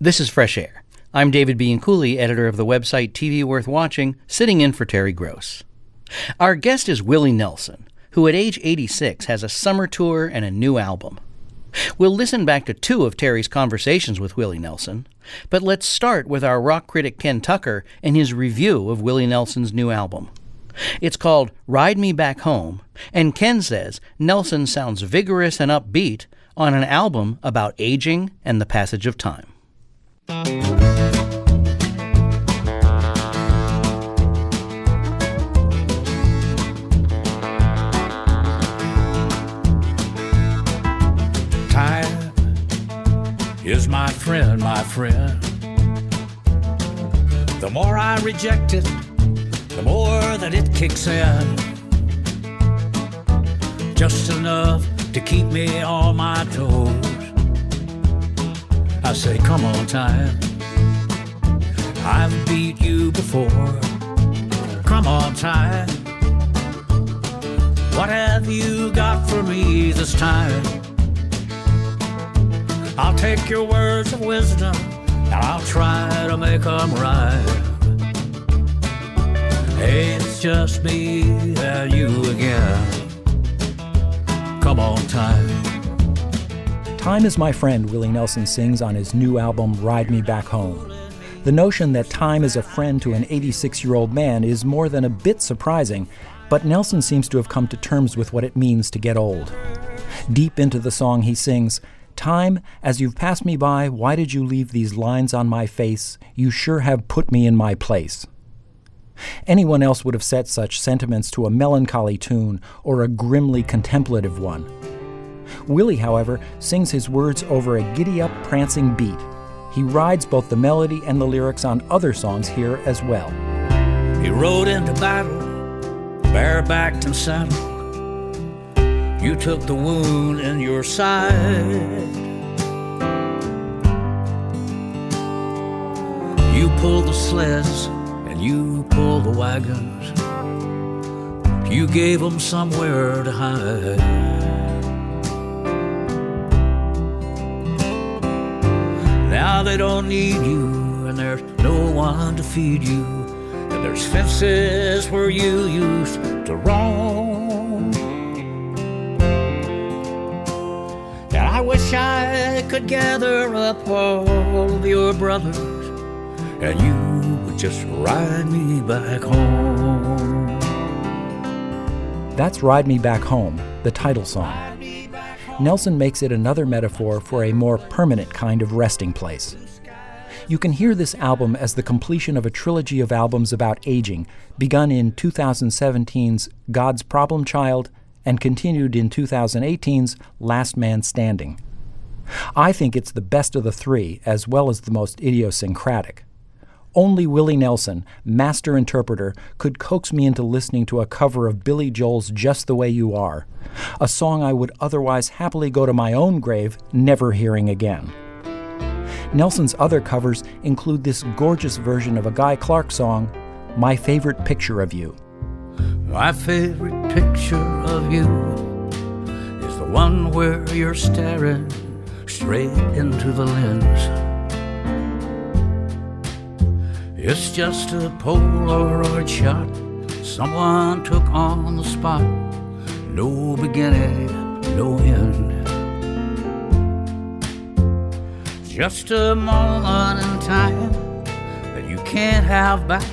This is Fresh Air. I'm David Bianculli, editor of the website TV Worth Watching, sitting in for Terry Gross. Our guest is Willie Nelson, who at age 86 has a summer tour and a new album. We'll listen back to two of Terry's conversations with Willie Nelson, but let's start with our rock critic Ken Tucker and his review of Willie Nelson's new album. It's called Ride Me Back Home, and Ken says Nelson sounds vigorous and upbeat on an album about aging and the passage of time. Time is my friend, my friend. The more I reject it, the more that it kicks in. Just enough to keep me on my toes. I say, come on, time. I've beat you before. Come on, time. What have you got for me this time? I'll take your words of wisdom and I'll try to make them right. Hey, it's just me and you again. Come on, time. Time is my friend, Willie Nelson sings on his new album, Ride Me Back Home. The notion that time is a friend to an 86-year-old man is more than a bit surprising, but Nelson seems to have come to terms with what it means to get old. Deep into the song, he sings, "Time, as you've passed me by, why did you leave these lines on my face? You sure have put me in my place." Anyone else would have set such sentiments to a melancholy tune or a grimly contemplative one. Willie, however, sings his words over a giddy-up, prancing beat. He rides both the melody and the lyrics on other songs here as well. He rode into battle, barebacked and saddled. You took the wound in your side. You pulled the sleds and you pulled the wagons. You gave them somewhere to hide. Now they don't need you, and there's no one to feed you, and there's fences where you used to roam. And I wish I could gather up all of your brothers, and you would just ride me back home. That's Ride Me Back Home, the title song. Nelson makes it another metaphor for a more permanent kind of resting place. You can hear this album as the completion of a trilogy of albums about aging, begun in 2017's God's Problem Child and continued in 2018's Last Man Standing. I think it's the best of the three, as well as the most idiosyncratic. Only Willie Nelson, master interpreter, could coax me into listening to a cover of Billy Joel's Just the Way You Are, a song I would otherwise happily go to my own grave never hearing again. Nelson's other covers include this gorgeous version of a Guy Clark song, My Favorite Picture of You. My favorite picture of you is the one where you're staring straight into the lens. It's just a Polaroid shot someone took on the spot. No beginning, no end. Just a moment in time that you can't have back.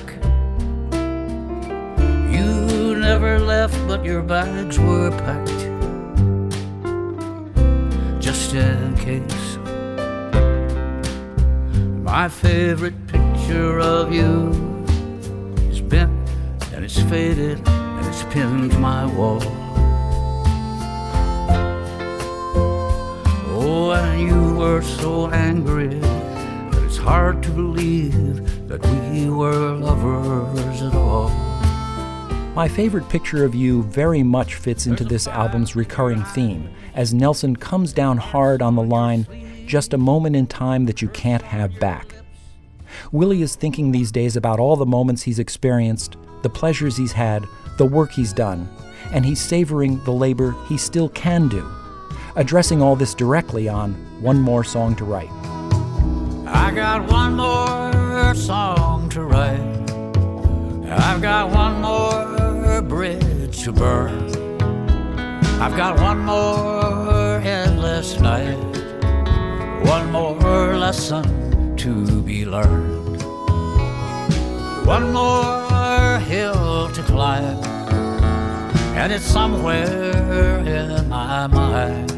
You never left, but your bags were packed, just in case. My favorite picture of you is bent and it's faded and it's pinned to my wall. Oh, and you were so angry that it's hard to believe that we were lovers at all. My favorite picture of you very much fits into this album's recurring theme, as Nelson comes down hard on the line, just a moment in time that you can't have back. Willie is thinking these days about all the moments he's experienced, the pleasures he's had, the work he's done, and he's savoring the labor he still can do, addressing all this directly on One More Song to Write. I I got one more song to write. I've got one more bridge to burn. I've got one more endless night, one more lesson to be learned, one more hill to climb, and it's somewhere in my mind.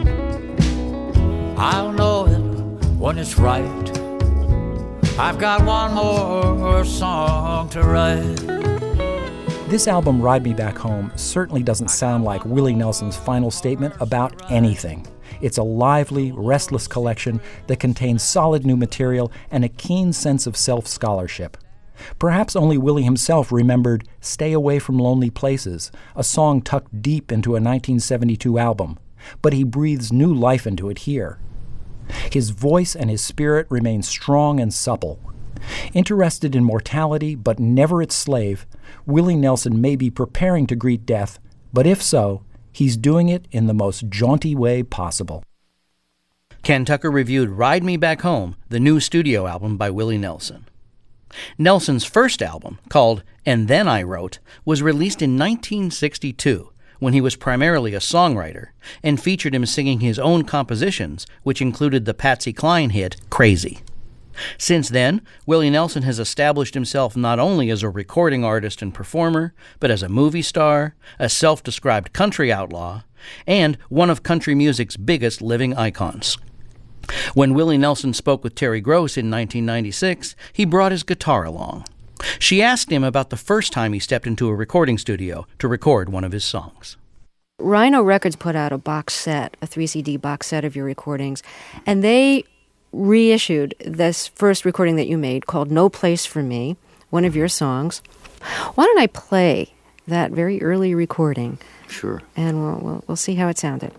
I'll know it when it's right. I've got one more song to write. This album, Ride Me Back Home, certainly doesn't sound like Willie Nelson's final statement about anything. It's a lively, restless collection that contains solid new material and a keen sense of self-scholarship. Perhaps only Willie himself remembered Stay Away from Lonely Places, a song tucked deep into a 1972 album, but he breathes new life into it here. His voice and his spirit remain strong and supple. Interested in mortality, but never its slave, Willie Nelson may be preparing to greet death, but if so, he's doing it in the most jaunty way possible. Ken Tucker reviewed Ride Me Back Home, the new studio album by Willie Nelson. Nelson's first album, called And Then I Wrote, was released in 1962, when he was primarily a songwriter, and featured him singing his own compositions, which included the Patsy Cline hit Crazy. Since then, Willie Nelson has established himself not only as a recording artist and performer, but as a movie star, a self-described country outlaw, and one of country music's biggest living icons. When Willie Nelson spoke with Terry Gross in 1996, he brought his guitar along. She asked him about the first time he stepped into a recording studio to record one of his songs. Rhino Records put out a box set, a 3-CD box set of your recordings, and they reissued this first recording that you made called No Place for Me, one of your songs. Why don't I play that very early recording? Sure. And we'll see how it sounded.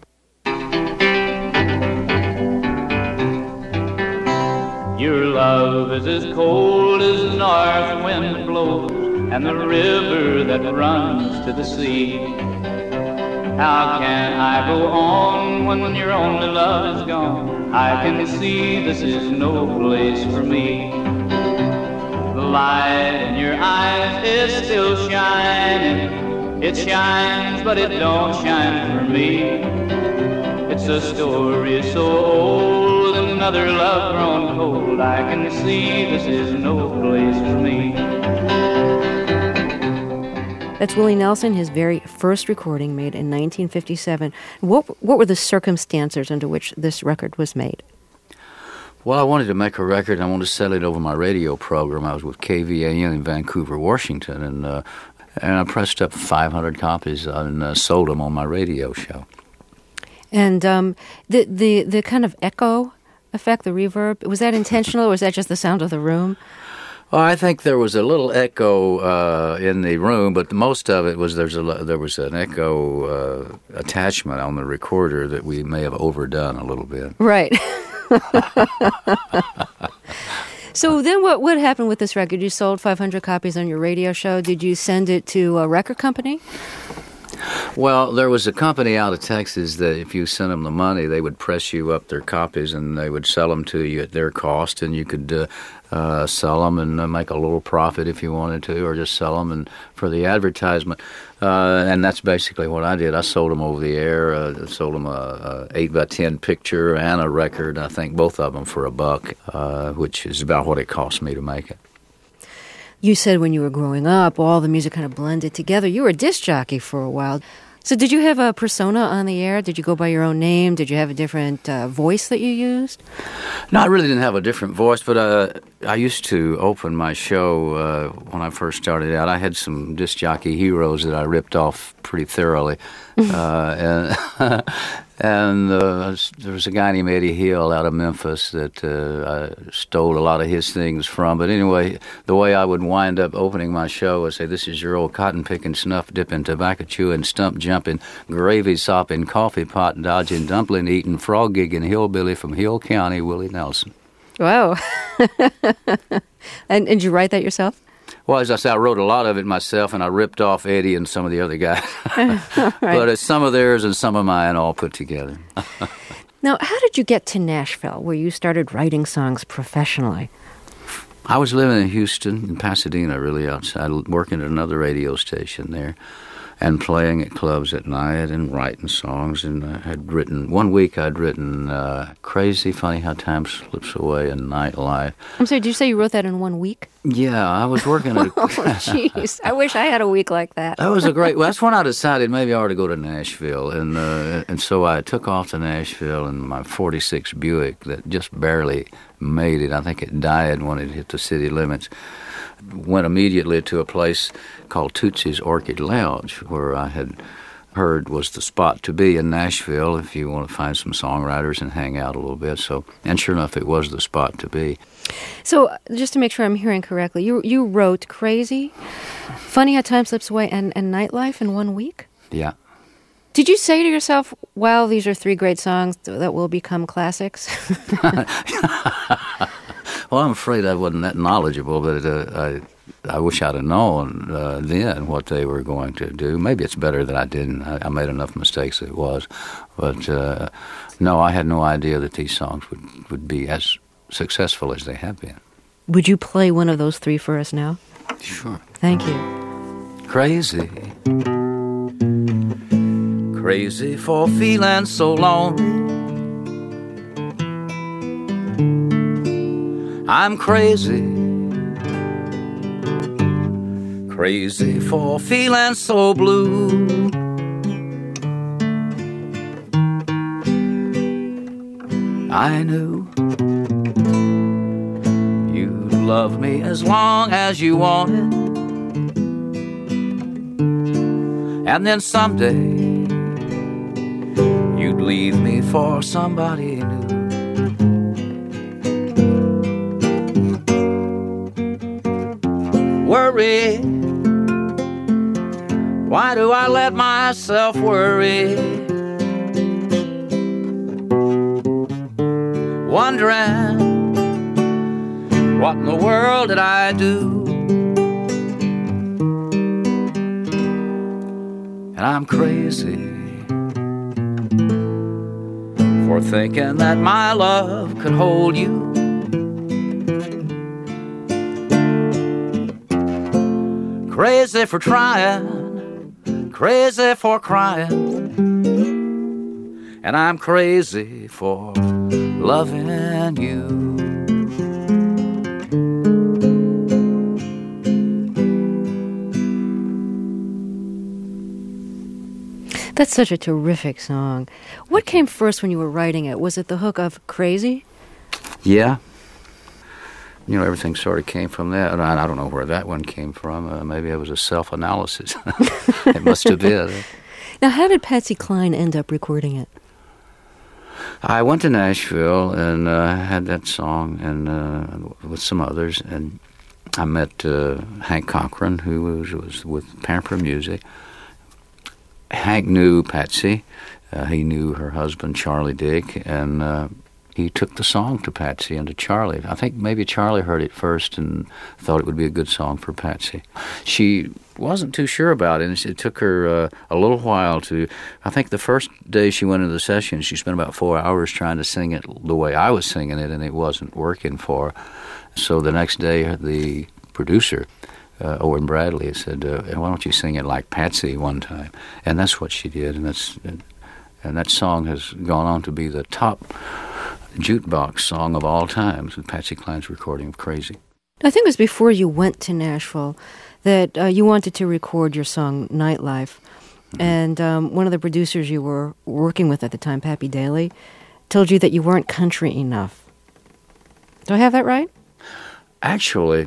Your love is as cold as the north wind blows, and the river that runs to the sea. How can I go on when your only love is gone? I can see this is no place for me. The light in your eyes is still shining. It shines, but it don't shine for me. It's a story so old, another love grown cold. I can see this is no place for me. That's Willie Nelson, his very first recording made in 1957. What were the circumstances under which this record was made? Well, I wanted to make a record, and I wanted to sell it over my radio program. I was with KVAN in Vancouver, Washington, and I pressed up 500 copies and sold them on my radio show. And the kind of echo effect, the reverb, was that intentional, or was that just the sound of the room? Well, I think there was a little echo in the room, but most of it was there was an echo attachment on the recorder that we may have overdone a little bit. Right. So then what happened with this record? You sold 500 copies on your radio show. Did you send it to a record company? Well, there was a company out of Texas that if you sent them the money, they would press you up their copies and they would sell them to you at their cost, and you could sell them and make a little profit if you wanted to, or just sell them and for the advertisement. And that's basically what I did. I sold them over the air. Sold them a 8x10 picture and a record. I think both of them for $1, which is about what it cost me to make it. You said when you were growing up, all the music kind of blended together. You were a disc jockey for a while. So did you have a persona on the air? Did you go by your own name? Did you have a different voice that you used? No, I really didn't have a different voice, but I used to open my show when I first started out. I had some disc jockey heroes that I ripped off pretty thoroughly. And there was a guy named Eddie Hill out of Memphis that I stole a lot of his things from. But anyway, the way I would wind up opening my show was say, "This is your old cotton-picking, snuff-dipping, tobacco-chewing, stump-jumping, gravy-sopping, coffee-pot dodging, dumpling-eating, frog-gigging hillbilly from Hill County, Willie Nelson." Wow. And did you write that yourself? Well, as I said, I wrote a lot of it myself, and I ripped off Eddie and some of the other guys. Right. But it's some of theirs and some of mine all put together. Now, how did you get to Nashville, where you started writing songs professionally? I was living in Houston, in Pasadena, really outside, working at another radio station there, and playing at clubs at night and writing songs. And I had written, one week I'd written Crazy, Funny How Time Slips Away, and Nightlife. I'm sorry, did you say you wrote that in 1 week? Yeah, I was working at Oh, jeez. I wish I had a week like that. That was a great. Well, that's when I decided maybe I ought to go to Nashville, and so I took off to Nashville in my '46 Buick that just barely made it. I think it died when it hit the city limits. Went immediately to a place called Tootsie's Orchid Lounge, where I had heard was the spot to be in Nashville if you want to find some songwriters and hang out a little bit. So, and sure enough, it was the spot to be. So, just to make sure I'm hearing correctly, you wrote Crazy, Funny How Time Slips Away, and Nightlife in 1 week? Yeah. Did you say to yourself, wow, these are 3 great songs that will become classics? Well, I'm afraid I wasn't that knowledgeable, but I wish I'd have known then what they were going to do. Maybe it's better that I didn't. I made enough mistakes as it was. But no, I had no idea that these songs would be as successful as they have been. Would you play one of those 3 for us now? Sure. Thank you. Crazy. Crazy for feeling so lonely. I'm crazy. Crazy for feeling so blue. I knew you'd love me as long as you wanted, and then someday you'd leave me for somebody new. Worry, why do I let myself worry? Wondering, what in the world did I do? And I'm crazy for thinking that my love could hold you. Crazy for trying, crazy for crying, and I'm crazy for loving you. That's such a terrific song. What came first when you were writing it? Was it the hook of Crazy? Yeah. You know, everything sort of came from that. I don't know where that one came from. Maybe it was a self-analysis. It must have been. Now, how did Patsy Cline end up recording it? I went to Nashville and had that song and with some others. And I met Hank Cochran, who was with Pamper Music. Hank knew Patsy. He knew her husband, Charlie Dick, and he took the song to Patsy and to Charlie. I think maybe Charlie heard it first and thought it would be a good song for Patsy. She wasn't too sure about it, and it took her a little while to... I think the first day she went into the session, she spent about 4 hours trying to sing it the way I was singing it, and it wasn't working for her. So the next day, the producer, Owen Bradley, said, why don't you sing it like Patsy one time? And that's what she did, and that song has gone on to be the top jukebox song of all times with Patsy Cline's recording of Crazy. I think it was before you went to Nashville that you wanted to record your song Nightlife. Mm-hmm. And one of the producers you were working with at the time, Pappy Daly, told you that you weren't country enough. Do I have that right? Actually,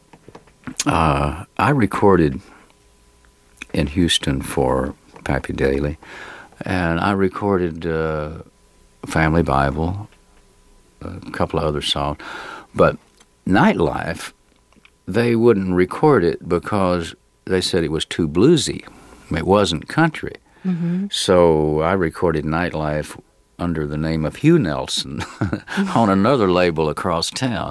I recorded in Houston for Pappy Daly, and I recorded Family Bible, a couple of other songs. But Nightlife, they wouldn't record it because they said it was too bluesy. It wasn't country. Mm-hmm. So I recorded Nightlife under the name of Hugh Nelson on another label across town,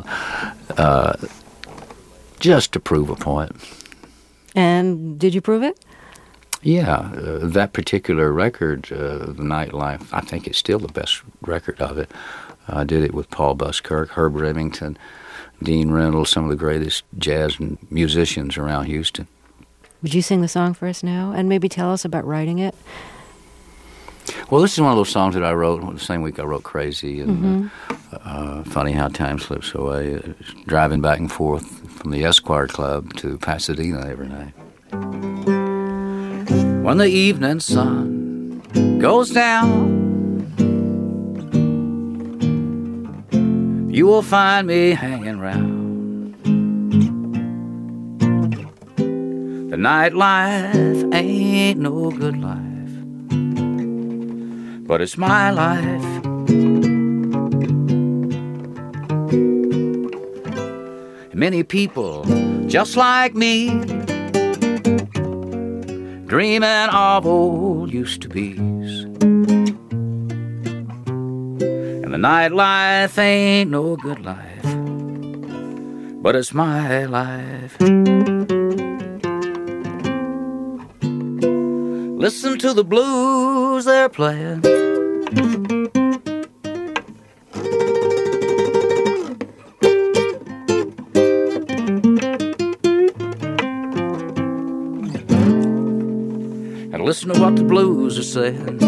just to prove a point. And did you prove it? Yeah, that particular record, The Nightlife, I think it's still the best record of it. I did it with Paul Buskirk, Herb Remington, Dean Reynolds, some of the greatest jazz musicians around Houston. Would you sing the song for us now and maybe tell us about writing it? Well, this is one of those songs that I wrote the same week I wrote Crazy and Funny How Time Slips Away, driving back and forth from the Esquire Club to Pasadena every night. When the evening sun goes down, you will find me hanging round. The nightlife ain't no good life, but it's my life. Many people just like me, dreaming of old used-to-be's. And the nightlife ain't no good life, but it's my life. Listen to the blues they're playing. And listen to what the blues are saying.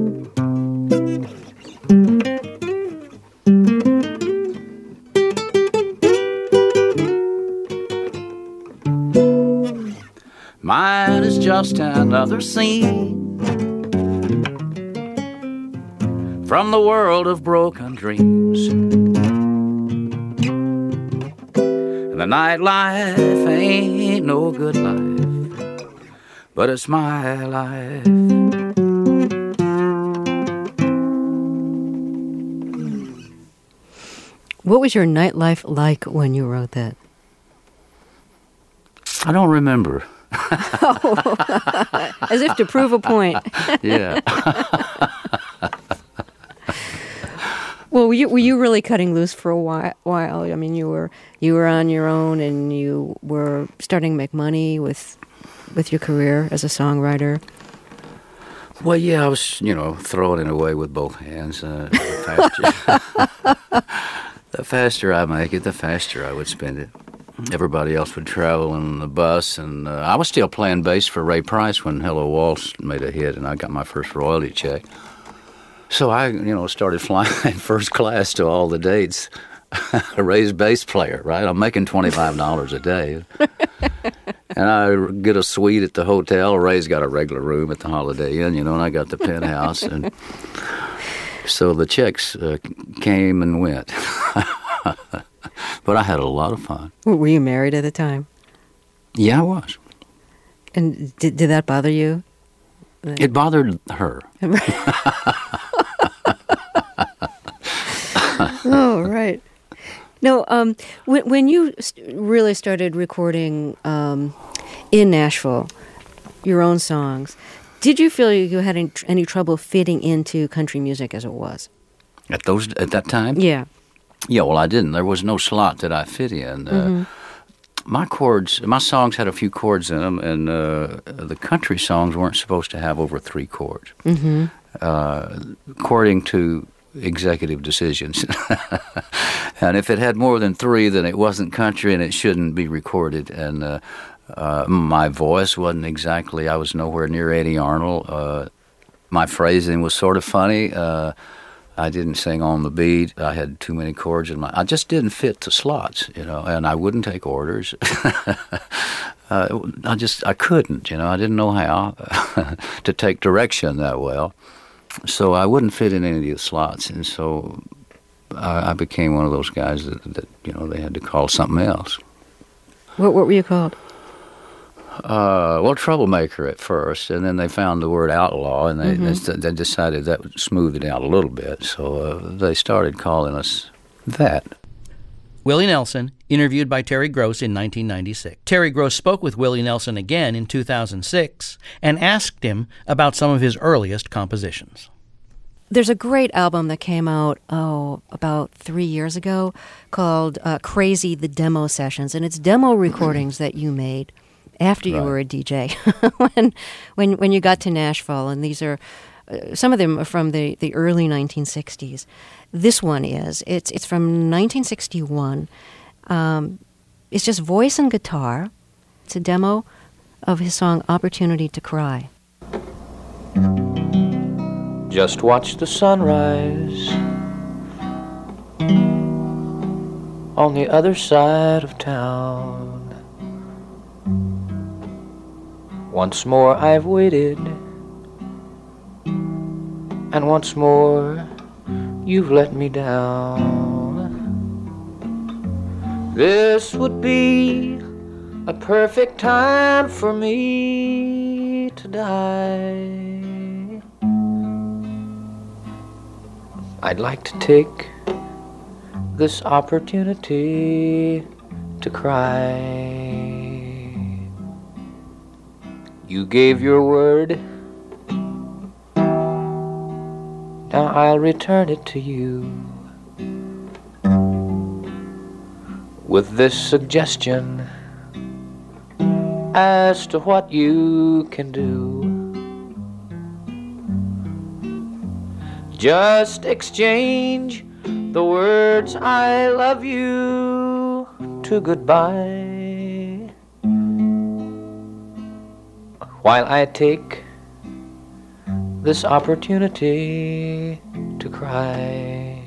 Mine is just another scene from the world of broken dreams. And the nightlife ain't no good life, but it's my life. What was your nightlife like when you wrote that? I don't remember. As if to prove a point. Yeah. Well, were you really cutting loose for a while? I mean, you were on your own, and you were starting to make money with your career as a songwriter. Well, yeah, I was, throwing it away with both hands. The faster I make it, the faster I would spend it. Everybody else would travel on the bus, and I was still playing bass for Ray Price when Hello Waltz made a hit, and I got my first royalty check. So I, started flying first class to all the dates. Ray's bass player, right? I'm making $25 a day. And I get a suite at the hotel. Ray's got a regular room at the Holiday Inn, and I got the penthouse. And so the checks came and went. But I had a lot of fun. Were you married at the time? Yeah, I was. And did that bother you? It bothered her. Oh, right. No, when you really started recording in Nashville your own songs, did you feel you had any trouble fitting into country music as it was? At that time? Yeah. Yeah, well, I didn't. There was no slot that I fit in. My songs had a few chords in them, and the country songs weren't supposed to have over 3 chords, according to executive decisions. And if it had more than 3, then it wasn't country, and it shouldn't be recorded. And my voice wasn't exactly, I was nowhere near Eddie Arnold. My phrasing was sort of funny. I didn't sing on the beat. I had too many chords in I just didn't fit the slots, and I wouldn't take orders. I couldn't, I didn't know how to take direction that well. So I wouldn't fit in any of the slots, and so I became one of those guys that they had to call something else. What were you called? Well, troublemaker at first, and then they found the word outlaw, and they decided that would smooth it out a little bit, so they started calling us that. Willie Nelson, interviewed by Terry Gross in 1996. Terry Gross spoke with Willie Nelson again in 2006 and asked him about some of his earliest compositions. There's a great album that came out, about 3 years ago called Crazy, the Demo Sessions, and it's demo recordings that you made. after you were a DJ, when you got to Nashville, and these are some of them are from the early 1960s. This one it's from 1961. It's just voice and guitar. It's a demo of his song "Opportunity to Cry." Just watch the sunrise on the other side of town. Once more I've waited, and once more you've let me down. This would be a perfect time for me to die. I'd like to take this opportunity to cry. You gave your word, now I'll return it to you with this suggestion as to what you can do. Just exchange the words I love you to goodbye, while I take this opportunity to cry.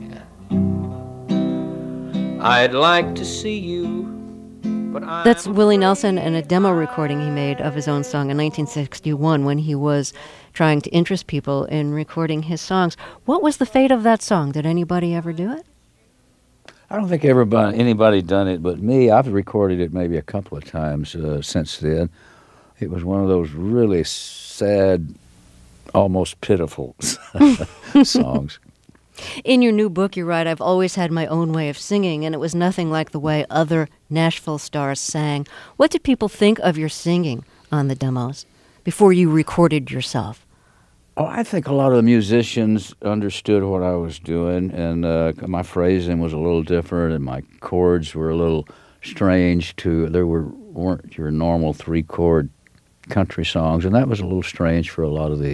I'd like to see you, but That's Willie Nelson and a demo recording he made of his own song in 1961 when he was trying to interest people in recording his songs. What was the fate of that song? Did anybody ever do it? I don't think anybody done it but me. I've recorded it maybe a couple of times since then. It was one of those really sad, almost pitiful songs. In your new book, you write, "I've always had my own way of singing, and it was nothing like the way other Nashville stars sang." What did people think of your singing on the demos before you recorded yourself? Oh, I think a lot of the musicians understood what I was doing, and my phrasing was a little different, and my chords were a little strange too. Weren't your normal 3-chord country songs, and that was a little strange for a lot of the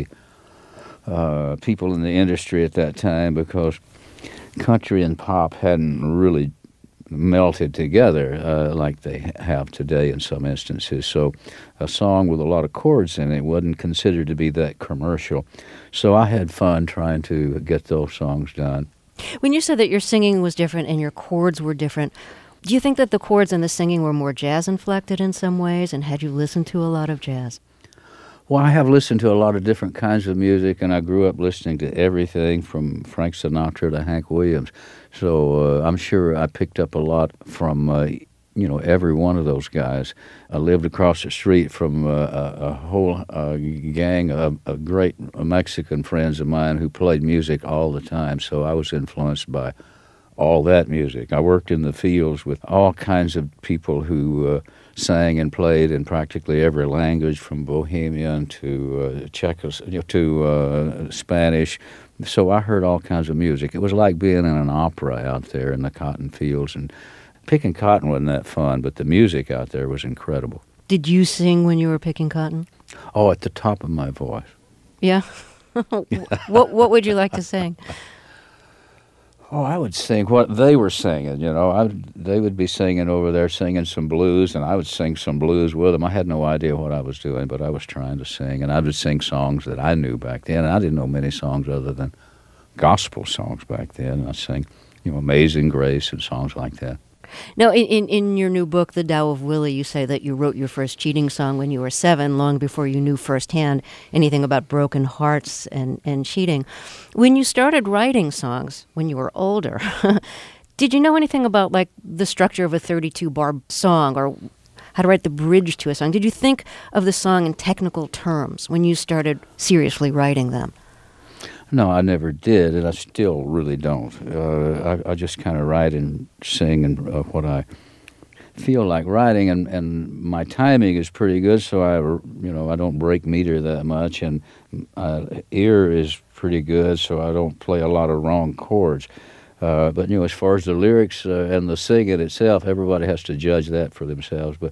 people in the industry at that time, because country and pop hadn't really melted together like they have today in some instances. So a song with a lot of chords in it wasn't considered to be that commercial. So I had fun trying to get those songs done. When you said that your singing was different and your chords were different, do you think that the chords and the singing were more jazz-inflected in some ways, and had you listened to a lot of jazz? Well, I have listened to a lot of different kinds of music, and I grew up listening to everything from Frank Sinatra to Hank Williams. So I'm sure I picked up a lot from, every one of those guys. I lived across the street from a whole gang of great Mexican friends of mine who played music all the time, so I was influenced by all that music. I worked in the fields with all kinds of people who sang and played in practically every language, from Bohemian to to Spanish. So I heard all kinds of music. It was like being in an opera out there in the cotton fields. And picking cotton wasn't that fun, but the music out there was incredible. Did you sing when you were picking cotton? Oh, at the top of my voice. Yeah? What would you like to sing? Oh, I would sing what they were singing, They would be singing over there, singing some blues, and I would sing some blues with them. I had no idea what I was doing, but I was trying to sing, and I would sing songs that I knew back then. And I didn't know many songs other than gospel songs back then. I'd sing, Amazing Grace and songs like that. Now, in your new book, The Tao of Willie, you say that you wrote your first cheating song when you were 7, long before you knew firsthand anything about broken hearts and cheating. When you started writing songs when you were older, did you know anything about, like, the structure of a 32-bar song or how to write the bridge to a song? Did you think of the song in technical terms when you started seriously writing them? No, I never did, and I still really don't. I just kind of write and sing and what I feel like writing, and my timing is pretty good, so I don't break meter that much, and ear is pretty good, so I don't play a lot of wrong chords. But as far as the lyrics and the singing itself, everybody has to judge that for themselves. But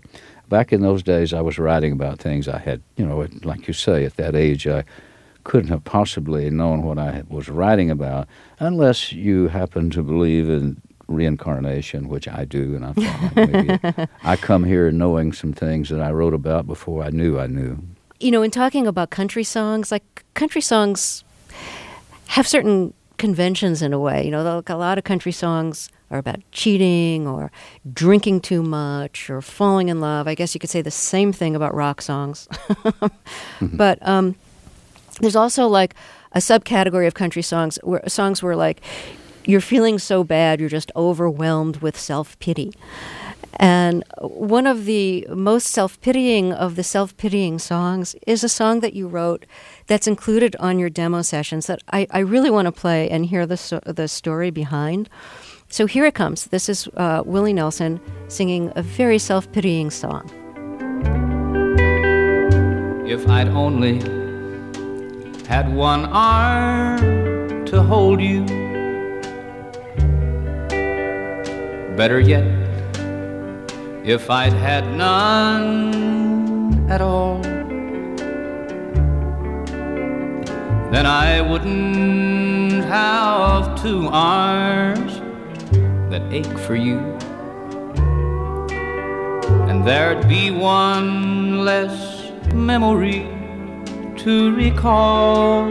back in those days, I was writing about things I had, like you say, at that age, I couldn't have possibly known what I was writing about unless you happen to believe in reincarnation, which I do, and I thought like maybe I come here knowing some things that I wrote about before I knew I knew. In talking about country songs, like country songs have certain conventions in a way. Like a lot of country songs are about cheating or drinking too much or falling in love. I guess you could say the same thing about rock songs. But there's also like a subcategory of country songs where like you're feeling so bad, you're just overwhelmed with self-pity. And one of the most self-pitying of the self-pitying songs is a song that you wrote that's included on your demo sessions that I really want to play and hear the story behind. So here it comes. This is Willie Nelson singing a very self-pitying song. If I'd only had one arm to hold you, better yet, if I'd had none at all, then I wouldn't have two arms that ache for you, and there'd be one less memory to recall.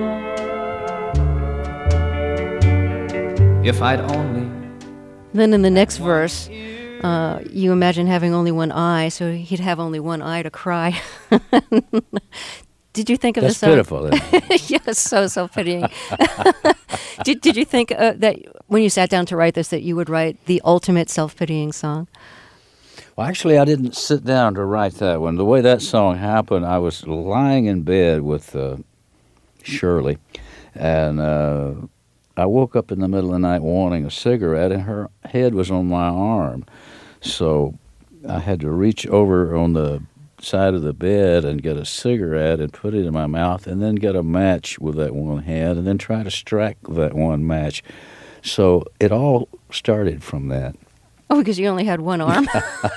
If I'd only. Then in the next verse, you imagine having only one eye, so he'd have only one eye to cry. Did you think of this song? That's pitiful. Yes, so self-pitying. Did you think that when you sat down to write this, that you would write the ultimate self-pitying song? Well, actually, I didn't sit down to write that one. The way that song happened, I was lying in bed with Shirley, and I woke up in the middle of the night wanting a cigarette, and her head was on my arm. So I had to reach over on the side of the bed and get a cigarette and put it in my mouth, and then get a match with that one hand, and then try to strike that one match. So it all started from that. Oh, because you only had one arm?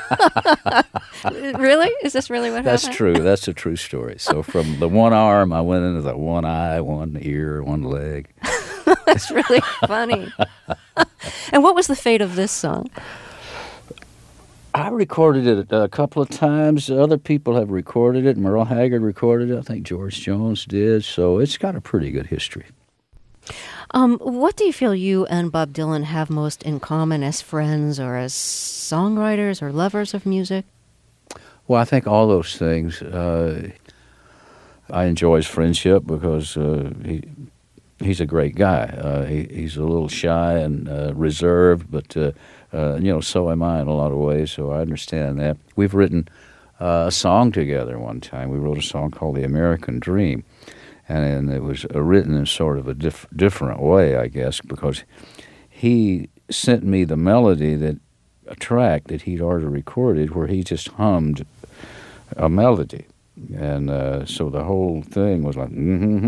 Really? Is this really what happened? That's true. That's a true story. So from the one arm, I went into the one eye, one ear, one leg. That's really funny. And what was the fate of this song? I recorded it a couple of times. Other people have recorded it. Merle Haggard recorded it. I think George Jones did. So it's got a pretty good history. What do you feel you and Bob Dylan have most in common as friends or as songwriters or lovers of music? Well, I think all those things. I enjoy his friendship because he's a great guy. He's a little shy and reserved, but so am I in a lot of ways, so I understand that. We've written a song together one time. We wrote a song called The American Dream, and it was written in sort of a different way, I guess, because he sent me the melody, a track that he'd already recorded where he just hummed a melody. And so the whole thing was like,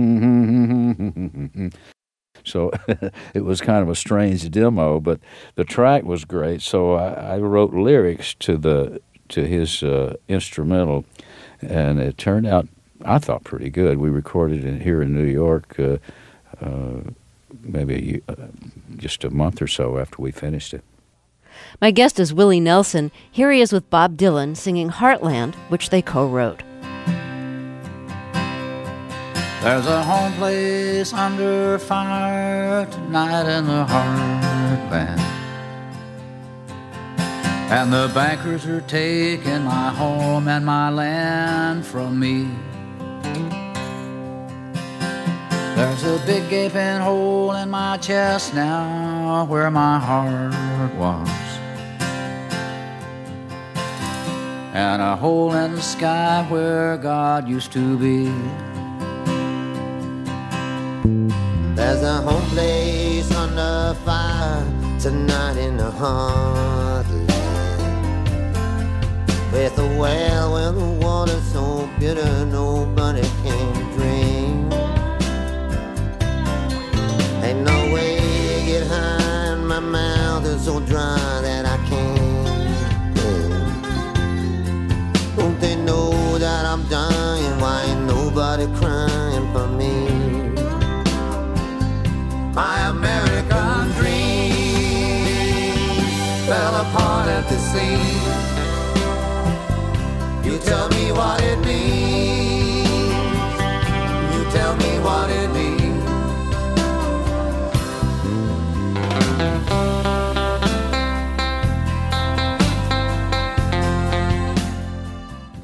so it was kind of a strange demo, but the track was great. So I wrote lyrics to his instrumental, and it turned out, I thought, pretty good. We recorded it here in New York, maybe just a month or so after we finished it. My guest is Willie Nelson. Here he is with Bob Dylan singing Heartland, which they co-wrote. There's a home place under fire tonight in the heartland, and the bankers are taking my home and my land from me. There's a big gaping hole in my chest now where my heart was, and a hole in the sky where God used to be. There's a home place under fire tonight in the heartland, with a well where the water's so bitter nobody can drink. Ain't no way to get high and my mouth is so dry that I can't.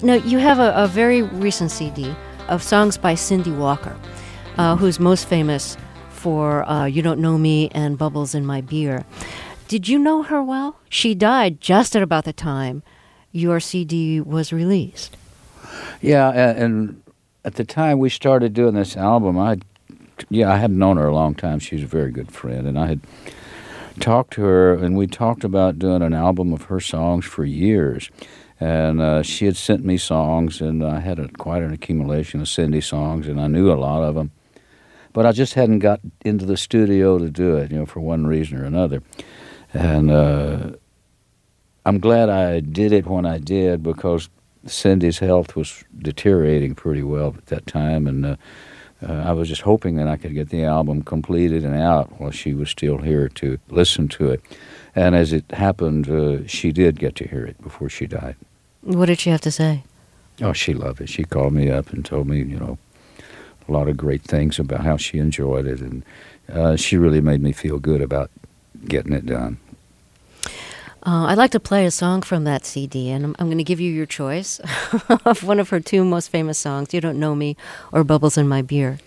Now, you have a very recent CD of songs by Cindy Walker, who's most famous for You Don't Know Me and Bubbles in My Beer. Did you know her well? She died just at about the time your CD was released. Yeah, and at the time we started doing this album, I hadn't known her a long time. She was a very good friend, and I had talked to her, and we talked about doing an album of her songs for years. And she had sent me songs, and I had quite an accumulation of Cindy songs, and I knew a lot of them. But I just hadn't got into the studio to do it, for one reason or another. And I'm glad I did it when I did, because Cindy's health was deteriorating pretty well at that time, and I was just hoping that I could get the album completed and out while she was still here to listen to it. And as it happened, she did get to hear it before she died. What did she have to say? Oh, she loved it. She called me up and told me, a lot of great things about how she enjoyed it, and she really made me feel good about getting it done. I'd like to play a song from that CD, and I'm going to give you your choice of one of her two most famous songs, You Don't Know Me or Bubbles in My Beer.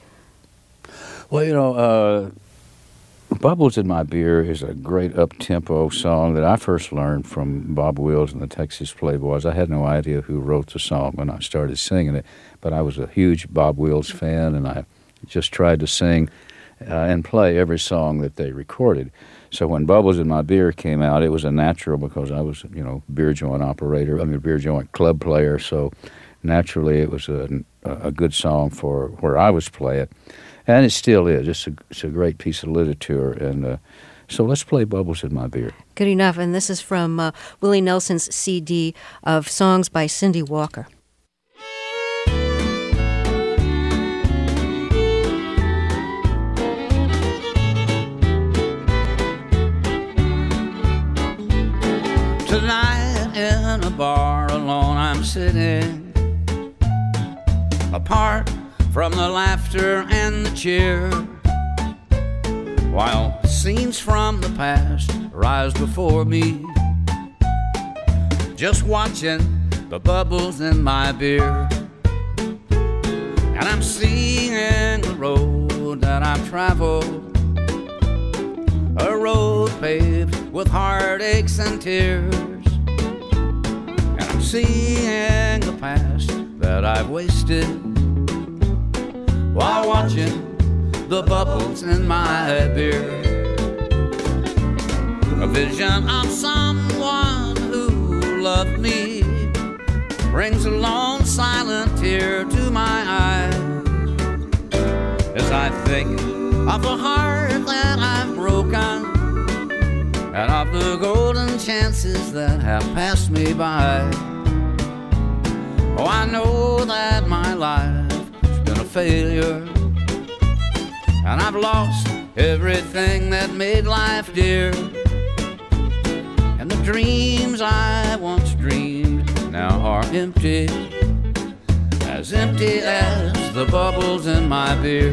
Well, Bubbles in My Beer is a great up-tempo song that I first learned from Bob Wills and the Texas Playboys. I had no idea who wrote the song when I started singing it, but I was a huge Bob Wills fan, and I just tried to sing and play every song that they recorded. So when Bubbles in My Beer came out, it was a natural, because I was, beer joint club player, so naturally it was a good song for where I was playing. And it still is. It's a great piece of literature, and so let's play Bubbles in My Beer. Good enough, and this is from Willie Nelson's CD of songs by Cindy Walker. Tonight in a bar alone I'm sitting, apart from the laughter and the cheer, while scenes from the past rise before me, just watching the bubbles in my beer. And I'm seeing the road that I've traveled, a road paved with heartaches and tears. And I'm seeing the past that I've wasted while watching the bubbles in my beer. A vision of someone who loved me brings a long silent tear to my eye, as I think of the heart that I've broken, and of the golden chances that have passed me by. Oh, I know that my life has been a failure, and I've lost everything that made life dear. And the dreams I once dreamed now are empty as the bubbles in my beer.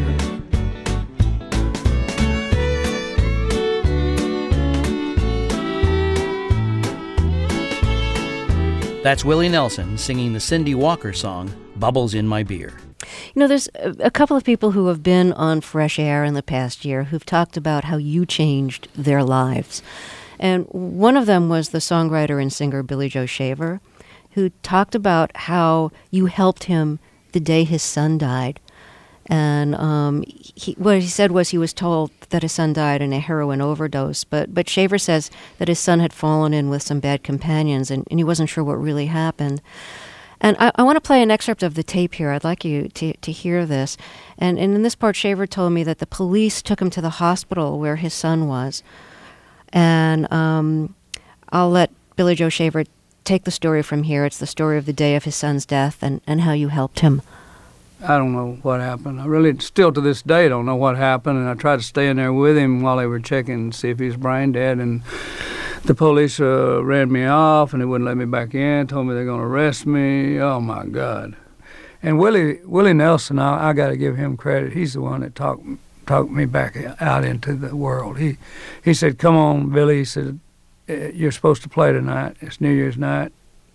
That's Willie Nelson singing the Cindy Walker song, Bubbles in My Beer. There's a couple of people who have been on Fresh Air in the past year who've talked about how you changed their lives. And one of them was the songwriter and singer Billy Joe Shaver, who talked about how you helped him the day his son died. And what he said was he was told that his son died in a heroin overdose, but Shaver says that his son had fallen in with some bad companions, and he wasn't sure what really happened. And I want to play an excerpt of the tape here. I'd like you to hear this. And in this part, Shaver told me that the police took him to the hospital where his son was. And I'll let Billy Joe Shaver take the story from here. It's the story of the day of his son's death and how you helped him. I don't know what happened. I really, still to this day, don't know what happened. And I tried to stay in there with him while they were checking to see if he was brain dead. And the police ran me off, and they wouldn't let me back in, told me they're going to arrest me. Oh, my God. And Willie Nelson, I got to give him credit. He's the one that talked me back out into the world. He said, "Come on, Billy." He said, "You're supposed to play tonight. It's New Year's night."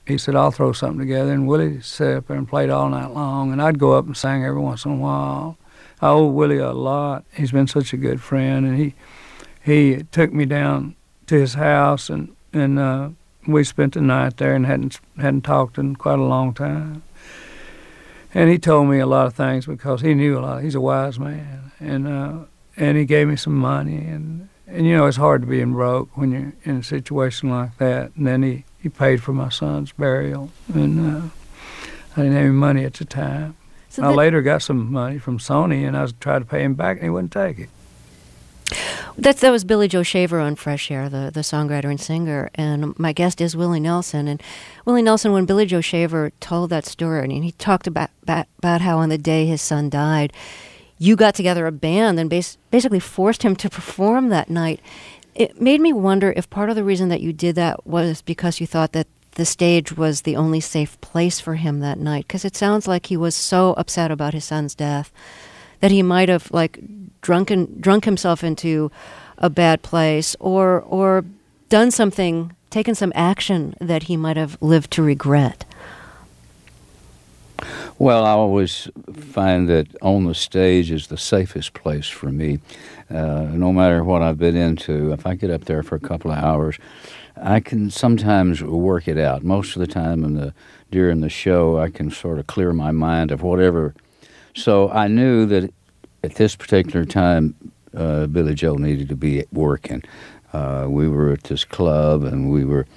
he said, I'll throw something together. And Willie sat up there and played all night long. And I'd go up and sing every once in a while. I owe Willie a lot. He's been such a good friend. And he took me down to his house, and we spent the night there and hadn't talked in quite a long time. And he told me a lot of things because he knew a lot. He's a wise man. And he gave me some money. And you know, it's hard to be broke when you're in a situation like that. And then he paid for my son's burial. And I didn't have any money at the time. So I later got some money from Sony, and I tried to pay him back, and he wouldn't take it. That was Billy Joe Shaver on Fresh Air, the songwriter and singer, and my guest is Willie Nelson. And Willie Nelson, when Billy Joe Shaver told that story, and he talked about how on the day his son died, you got together a band and basically forced him to perform that night. It made me wonder if part of the reason that you did that was because you thought that the stage was the only safe place for him that night, because it sounds like he was so upset about his son's death that he might have drunk himself into a bad place or done something, taken some action that he might have lived to regret. Well, I always find that on the stage is the safest place for me. No matter what I've been into, if I get up there for a couple of hours, I can sometimes work it out. Most of the time during the show, I can sort of clear my mind of whatever. So I knew that at this particular time, Billy Joe needed to be working. We were at this club, and we were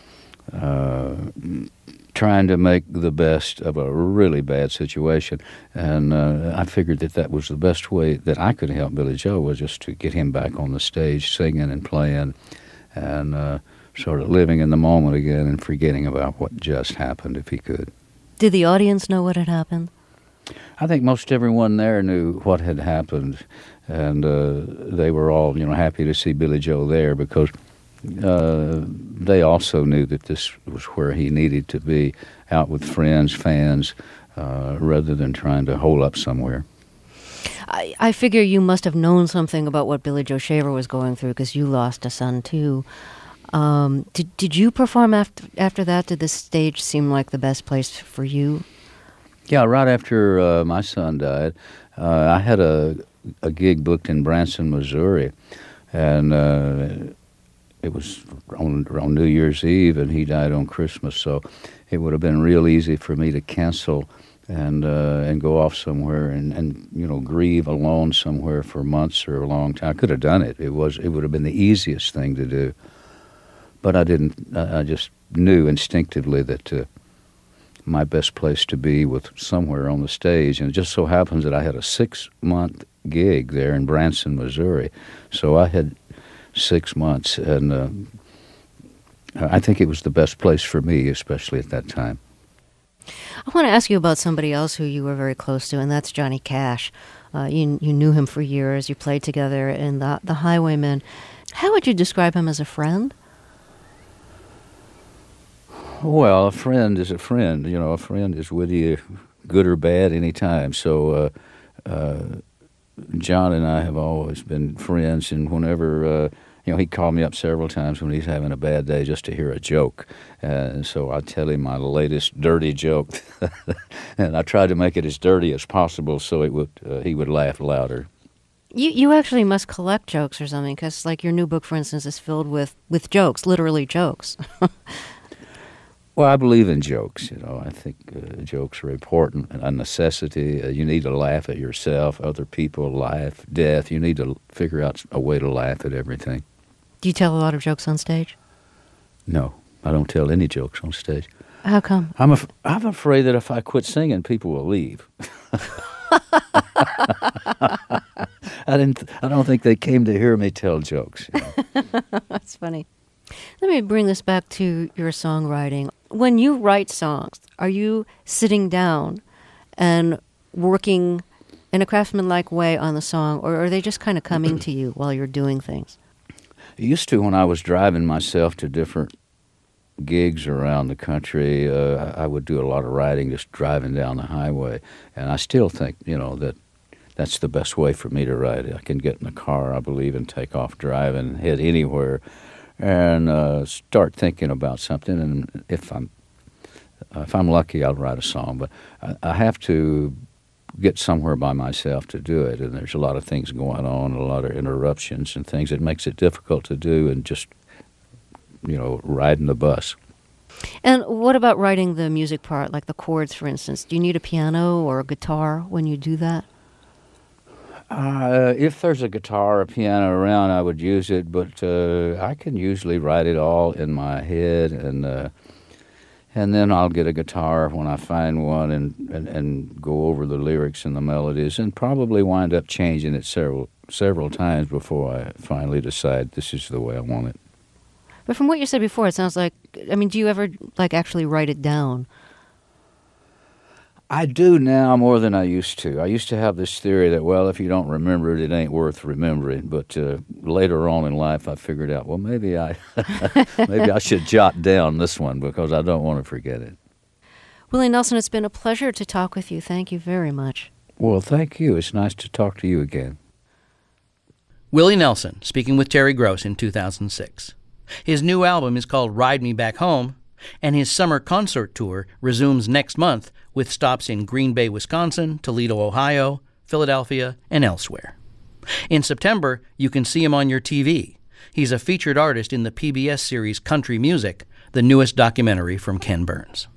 trying to make the best of a really bad situation. And I figured that was the best way that I could help Billy Joe, was just to get him back on the stage singing and playing and sort of living in the moment again and forgetting about what just happened if he could. Did the audience know what had happened? I think most everyone there knew what had happened, and they were all, happy to see Billy Joe there because they also knew that this was where he needed to be, out with friends, fans, rather than trying to hole up somewhere. I figure you must have known something about what Billy Joe Shaver was going through because you lost a son too. Did you perform after that? Did the stage seem like the best place for you? Yeah, right after my son died, I had a gig booked in Branson, Missouri, and it was on New Year's Eve, and he died on Christmas, so it would have been real easy for me to cancel and go off somewhere and grieve alone somewhere for months or a long time. I could have done it. It would have been the easiest thing to do, but I didn't. I just knew instinctively that my best place to be was somewhere on the stage, and it just so happens that I had a 6-month gig there in Branson, Missouri, so I had 6 months, and I think it was the best place for me, especially at that time. I want to ask you about somebody else who you were very close to, and that's Johnny Cash. You knew him for years. You played together in the Highwaymen. How would you describe him as a friend? Well, a friend is a friend. A friend is with you, good or bad, any time. So John and I have always been friends, and whenever, he called me up several times when he's having a bad day just to hear a joke. And so I tell him my latest dirty joke, and I try to make it as dirty as possible so he would laugh louder. You actually must collect jokes or something, because your new book, for instance, is filled with jokes, literally jokes. Well, I believe in jokes. I think jokes are important, a necessity. You need to laugh at yourself, other people, life, death. You need to figure out a way to laugh at everything. Do you tell a lot of jokes on stage? No, I don't tell any jokes on stage. How come? I'm afraid that if I quit singing, people will leave. I don't think they came to hear me tell jokes. That's funny. Let me bring this back to your songwriting. When you write songs, are you sitting down and working in a craftsman-like way on the song, or are they just kind of coming to you while you're doing things? I used to, when I was driving myself to different gigs around the country, I would do a lot of writing just driving down the highway. And I still think, that that's the best way for me to write. I can get in the car, I believe, and take off driving, head anywhere, and start thinking about something. And if I'm If I'm lucky, I'll write a song, but I have to get somewhere by myself to do it, and there's a lot of things going on, a lot of interruptions and things that makes it difficult to do, and just, riding the bus. And what about writing the music part, like the chords, for instance? Do you need a piano or a guitar when you do that? If there's a guitar or a piano around, I would use it, but I can usually write it all in my head, and then I'll get a guitar when I find one and go over the lyrics and the melodies, and probably wind up changing it several times before I finally decide this is the way I want it. But from what you said before, it sounds like, do you ever actually write it down? I do now more than I used to. I used to have this theory that, well, if you don't remember it, it ain't worth remembering. But later on in life, I figured out, well, maybe I should jot down this one because I don't want to forget it. Willie Nelson, it's been a pleasure to talk with you. Thank you very much. Well, thank you. It's nice to talk to you again. Willie Nelson speaking with Terry Gross in 2006. His new album is called Ride Me Back Home, and his summer concert tour resumes next month with stops in Green Bay, Wisconsin, Toledo, Ohio, Philadelphia, and elsewhere. In September, you can see him on your TV. He's a featured artist in the PBS series Country Music, the newest documentary from Ken Burns.